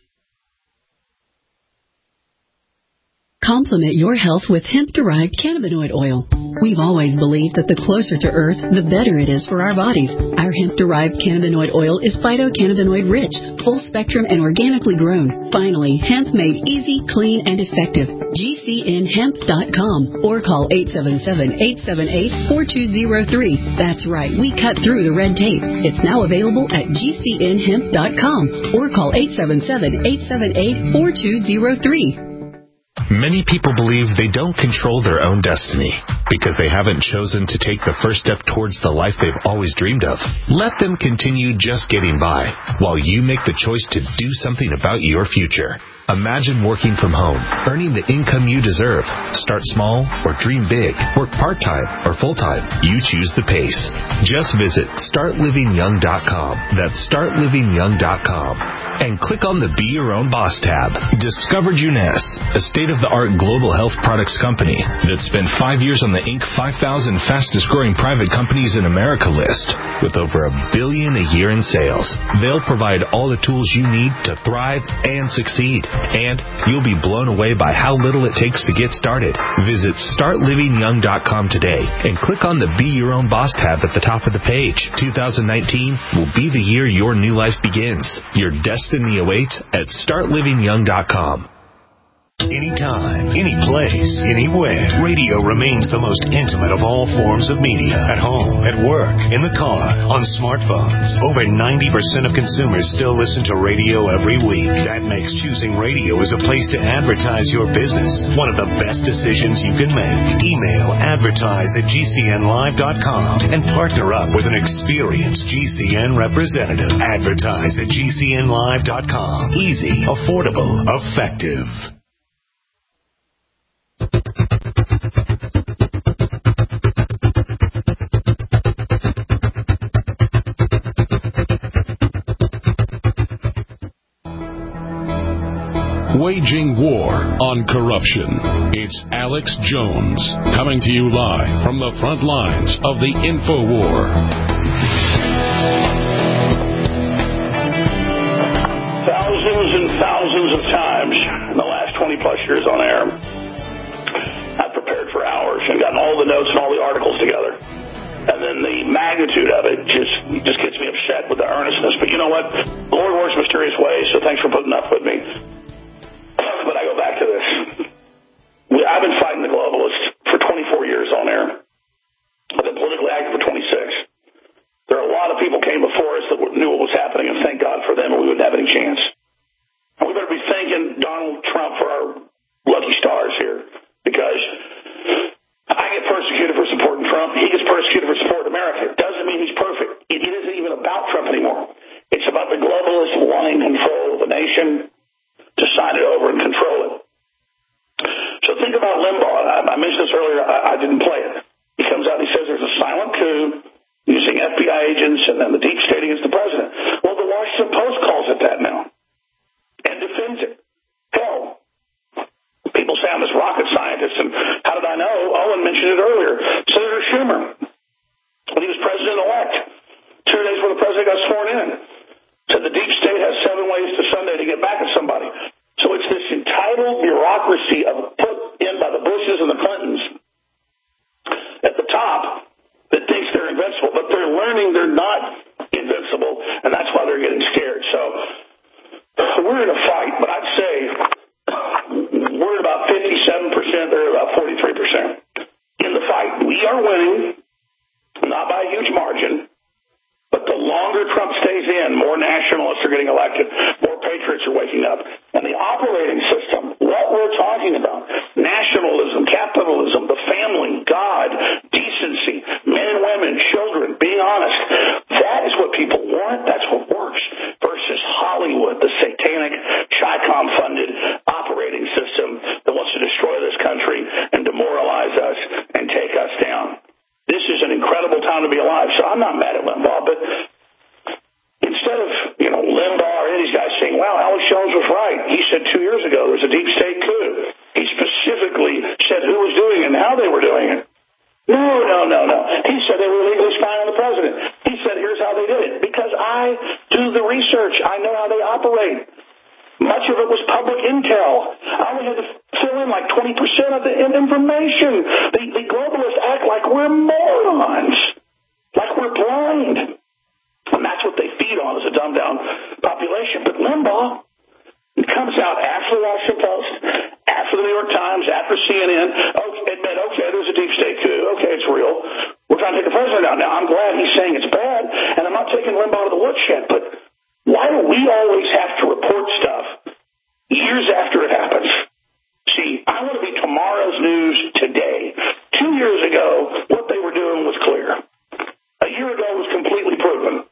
Complement your health with hemp-derived cannabinoid oil. We've always believed that the closer to Earth, the better it is for our bodies. Our hemp-derived cannabinoid oil is phytocannabinoid-rich, full-spectrum, and organically grown. Finally, hemp made easy, clean, and effective. GCNhemp.com or call 877-878-4203. That's right, we cut through the red tape. It's now available at GCNhemp.com or call 877-878-4203. Many people believe they don't control their own destiny because they haven't chosen to take the first step towards the life they've always dreamed of. Let them continue just getting by while you make the choice to do something about your future. Imagine working from home, earning the income you deserve. Start small or dream big. Work part-time or full-time. You choose the pace. Just visit StartLivingYoung.com. That's StartLivingYoung.com. And click on the Be Your Own Boss tab. Discover Juness, a state-of-the-art global health products company that spent 5 years on the Inc. 5,000 fastest-growing private companies in America list with over $1 billion a year in sales. They'll provide all the tools you need to thrive and succeed. And you'll be blown away by how little it takes to get started. Visit StartLivingYoung.com today and click on the Be Your Own Boss tab at the top of the page. 2019 will be the year your new life begins. Your destiny awaits at StartLivingYoung.com. Anytime, any place, anywhere, radio remains the most intimate of all forms of media. At home, at work, in the car, on smartphones. Over 90% of consumers still listen to radio every week. That makes choosing radio as a place to advertise your business one of the best decisions you can make. Email advertise@gcnlive.com and partner up with an experienced GCN representative. Advertise at gcnlive.com. Easy, affordable, effective. Waging war on corruption. It's Alex Jones coming to you live from the front lines of the InfoWar. Thousands and thousands of times in the last 20 plus years on air, I've prepared for hours and gotten all the notes and all the articles together. And then the magnitude of it just gets me upset with the earnestness. But you know what? The Lord works mysterious ways, so thanks for putting up with me. But I go back to this. I've been fighting the globalists for 24 years on air. I've been politically active for 26. There are a lot of people came before us that knew what was happening, and thank God for them, or we wouldn't have any chance. And we better be thanking Donald Trump for our lucky stars here, because I get persecuted for supporting Trump. He gets persecuted for supporting America. It doesn't mean he's perfect. It isn't even about Trump anymore. It's about the globalists wanting control of the nation to sign it over and control it. So think about Limbaugh. I mentioned this earlier. I didn't play it. He comes out and he says there's a silent coup using FBI agents and then the deep state against the president. Well, the Washington Post calls it that now and defends it. Hell, people say I'm this rocket scientist, and how did I know? Owen mentioned it earlier. Senator Schumer, when he was president-elect, 2 days before the president got sworn in, said the deep state has 7 ways to Sunday to get back at somebody. So it's this entitled bureaucracy put in by the Bushes and the Clintons at the top that thinks they're invincible, but they're learning they're not invincible, and that's why they're getting scared. So we're in a fight, but I'd say we're at about 57%, they're about 43% in the fight. We are winning, not by a huge margin. But the longer Trump stays in, more nationalists are getting elected, more patriots are waking up. And the operating system, what we're talking about, nationalism, capitalism, the family, God, decency, men and women, children, being honest, that is what people want. That's what works. Versus Hollywood, the satanic Chi-Com incredible time to be alive. So I'm not mad at Limbaugh, but instead of, Limbaugh or any of these guys saying, wow, Alex Jones was right. He said 2 years ago there was a deep state coup. He specifically said who was doing it and how they were doing it. No. He said they were illegally spying on the president. He said here's how they did it. Because I do the research. I know how they operate. Much of it was public intel. I only had to fill in like 20% of the information. The globalists act like we're morons. Like we're blind. And that's what they feed on, is a dumbed-down population. But Limbaugh, it comes out after the Washington Post, after the New York Times, after CNN, admit, there's a deep state coup. Okay, it's real. We're trying to take the president out. Now, I'm glad he's saying it's bad, and I'm not taking Limbaugh to the woodshed, but why do we always have to report stuff years after it happens? See, I want to be tomorrow's news today. 2 years ago, what they were doing was clear. A year ago was completely proven.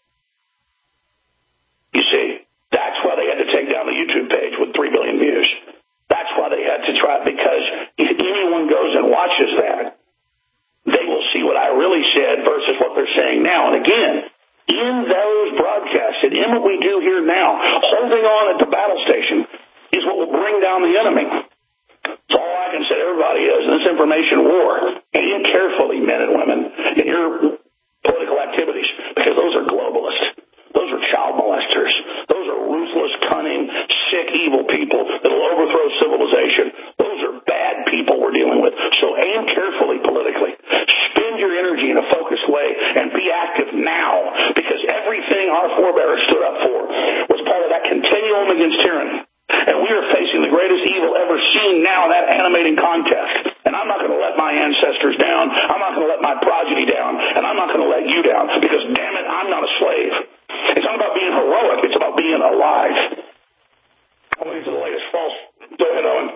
You see, that's why they had to take down the YouTube page with 3 billion views. That's why they had to try, because if anyone goes and watches that, they will see what I really said versus what they're saying now. And again, in those broadcasts and in what we do here now, holding on at the battle station is what will bring down the enemy. That's all I can say to everybody is, in this information war, aim carefully, men and women, in your political activities, because those are globalists. Those are child molesters. Those are ruthless, cunning, sick, evil people that will overthrow civilization. Those are bad people we're dealing with. So aim carefully politically. Spend your energy in a focused way and be active now, because everything our forebears stood up for was part of that continuum against tyranny. And we are facing the greatest evil ever seen now in that animating contest. And I'm not going to let my ancestors down. I'm not going to let my progeny down. And I'm not going to let you down, because, damn it, I'm not a slave. It's not about being heroic. It's about being alive. I'll move to the latest false. Go ahead, Owen.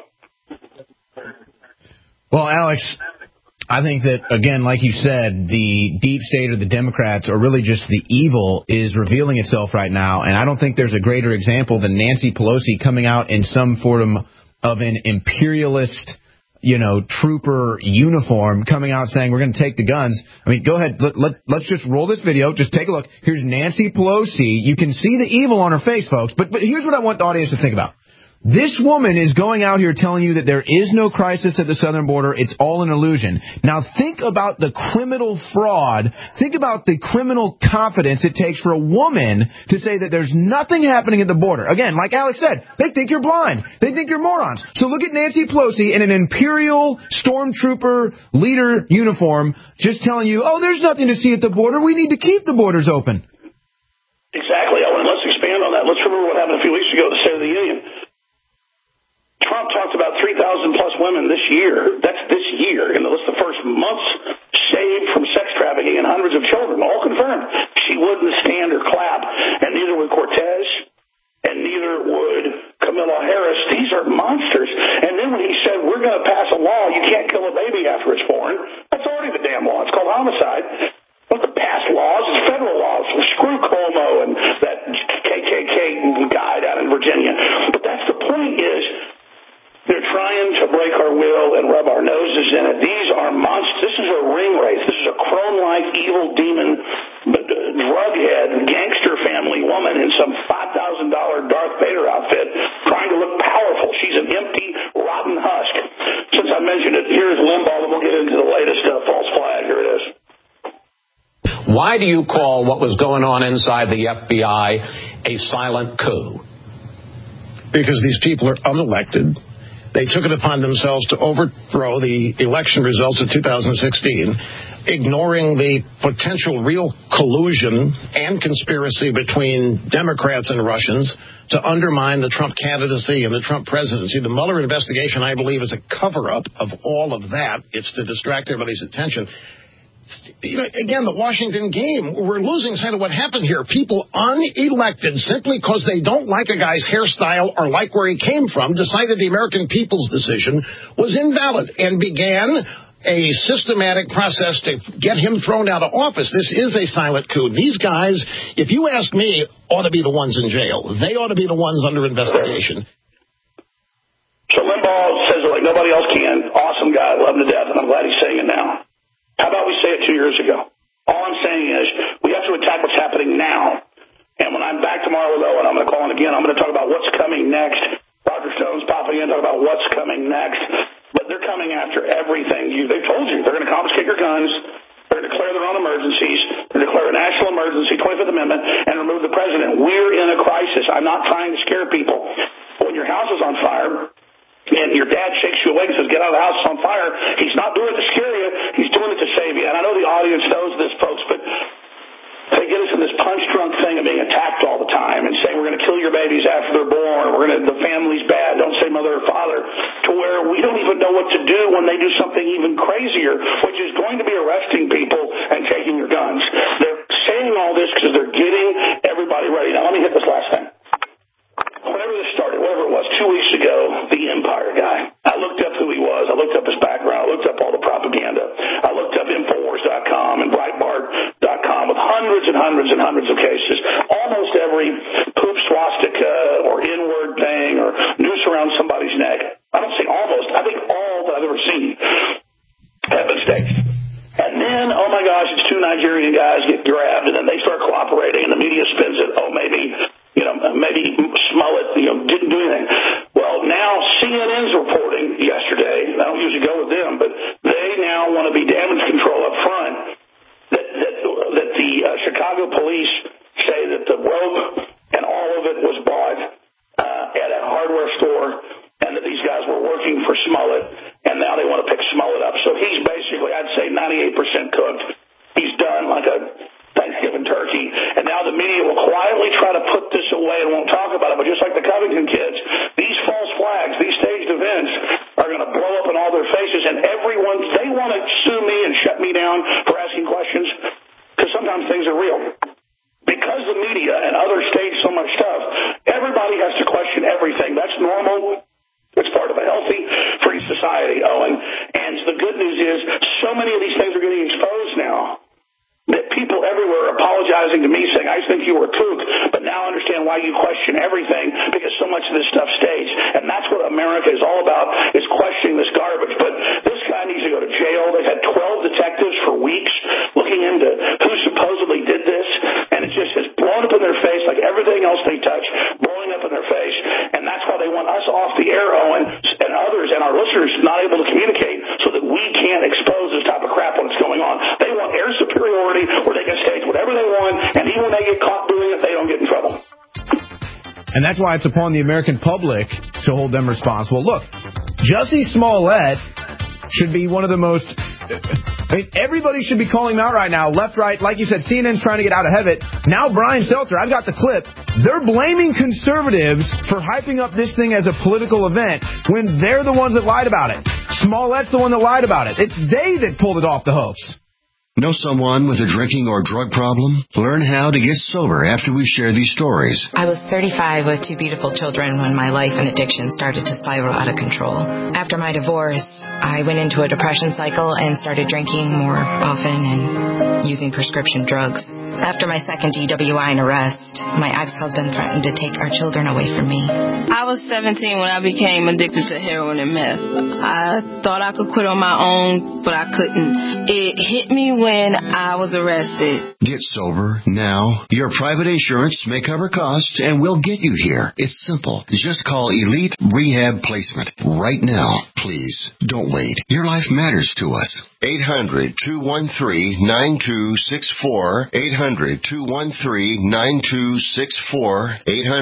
Well, Alex, I think that, again, like you said, the deep state or the Democrats, or really just the evil, is revealing itself right now. And I don't think there's a greater example than Nancy Pelosi coming out in some form of an imperialist, trooper uniform, coming out saying we're going to take the guns. I mean, go ahead. Let's just roll this video. Just take a look. Here's Nancy Pelosi. You can see the evil on her face, folks. But here's what I want the audience to think about. This woman is going out here telling you that there is no crisis at the southern border. It's all an illusion. Now think about the criminal fraud. Think about the criminal confidence it takes for a woman to say that there's nothing happening at the border. Again, like Alex said, they think you're blind. They think you're morons. So look at Nancy Pelosi in an imperial stormtrooper leader uniform just telling you, there's nothing to see at the border. We need to keep the borders open. Exactly, Owen. Let's expand on that. Let's remember what happened a few weeks ago at the State of the Union. Trump talked about 3,000 plus women this year. That's this year. And that's the first months saved from sex trafficking and hundreds of children, all confirmed. She wouldn't stand or clap, and neither would Cortez, and neither would Kamala Harris. These are monsters. And then when he said, we're going to pass a law, you can't kill a baby after it's born, that's already the damn law. It's called homicide. Don't have to pass laws. It's federal laws. Screw Cuomo and that KKK guy down in Virginia. But that's the point is, they're trying to break our will and rub our noses in it. These are monsters. This is a ring race. This is a crone-like, evil demon, drug-head, gangster family woman in some $5,000 Darth Vader outfit trying to look powerful. She's an empty, rotten husk. Since I mentioned it, here's Limbaugh, and we'll get into the latest false flag. Here it is. Why do you call what was going on inside the FBI a silent coup? Because these people are unelected. They took it upon themselves to overthrow the election results of 2016, ignoring the potential real collusion and conspiracy between Democrats and Russians to undermine the Trump candidacy and the Trump presidency. The Mueller investigation, I believe, is a cover-up of all of that. It's to distract everybody's attention. Again, the Washington game, we're losing sight of what happened here. People unelected simply because they don't like a guy's hairstyle or like where he came from decided the American people's decision was invalid and began a systematic process to get him thrown out of office. This is a silent coup. These guys, if you ask me, ought to be the ones in jail. They ought to be the ones under investigation. So Limbaugh says it like nobody else can. Awesome guy. Love him to death, and I'm glad he's saying it now. How about we say it 2 years ago? tomorrow with Owen. I'm going to call in again. I'm going to talk about what's coming next. Roger Stone's popping in, talking about what's coming next. But they're coming after everything. They've told you. They're going to confiscate your guns. They're going to declare their own emergencies. They're going to declare a national emergency, 25th Amendment, and remove the president. We're in a crisis. I'm not trying to scare people. When your house is on fire and your dad shakes you awake and says, get out of the house, it's on fire, he's not doing it to scare you. He's doing it to save you. And I know the audience knows this, folks, but they get us in this punch-drunk thing of being attacked all the time and saying we're going to kill your babies after they're born, the family's bad, don't say mother or father, to where we don't even know what to do when they do something even crazier, which is going to be arresting people and taking your guns. They're saying all this because they're getting everybody ready. Now, let me hit this last thing. Whenever this started, whatever it was, 2 weeks ago, the Empire guy, I looked up who he was. I looked up his background. I looked up all the propaganda. I looked up Infowars.com and Breitbart.com with hundreds and hundreds and hundreds of cases. Almost every poop swastika or N-word thing or noose around somebody's neck. I don't say almost. I think all that I've ever seen have been staged. And then, oh my gosh, it's 2 Nigerian guys get grabbed, and then they start cooperating, and the media spins it, maybe Smollett, didn't do anything. Well, now CNN's reporting yesterday, I don't usually go with them, but they now want to be damage control up front, that the Chicago police say that the rope and all of it was bought at a hardware store, and that these guys were working for Smollett, and now they want to pick Smollett up. So he's basically, I'd say, 98% cooked. He's done like a Thanksgiving turkey, and now the media will quietly try to put this away and won't talk about it, but just like the Covington kids, these false flags, these staged events are going to blow up in all their faces, and they want to sue me and shut me down for asking questions, because sometimes things are real. Because the media and others stage so much stuff, everybody has to question everything. That's normal. It's part of a healthy, free society, Owen. And the good news is so many of these things are getting exposed now that people everywhere are apologizing to me, saying, I just think you were a kook, but now I understand why you question everything, because so much of this stuff's staged. And that's what America is all about, is questioning this garbage. But this guy needs to go to jail. They've had 12 detectives for weeks looking into who supposedly did this, and it just has blown up in their face like everything else they touch, blowing up in their face. And that's why they want us off the air, Owen, and others, and our listeners not able to communicate so that we can't expose this type of crap when it's going on. They want air superiority where they can stage whatever they want, and even when they get caught doing it, they don't get in trouble. And that's why it's upon the American public to hold them responsible. Look, Jussie Smollett should be one of the most... everybody should be calling him out right now, left, right. Like you said, CNN's trying to get out ahead of it. Now Brian Stelter, I've got the clip. They're blaming conservatives for hyping up this thing as a political event when they're the ones that lied about it. Smollett's the one that lied about it. It's they that pulled it off the hoax. Know someone with a drinking or drug problem? Learn how to get sober after we share these stories. I was 35 with 2 beautiful children when my life and addiction started to spiral out of control. After my divorce, I went into a depression cycle and started drinking more often and using prescription drugs. After my second DWI and arrest, my ex-husband threatened to take our children away from me. I was 17 when I became addicted to heroin and meth. I thought I could quit on my own, but I couldn't. It hit me when I was arrested. Get sober now. Your private insurance may cover costs and we'll get you here. It's simple. Just call Elite Rehab Placement right now. Please, don't wait. Your life matters to us. 800-213-9264. 800-213-9264.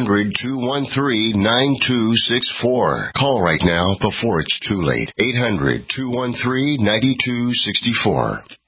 800-213-9264. Call right now before it's too late. 800-213-9264.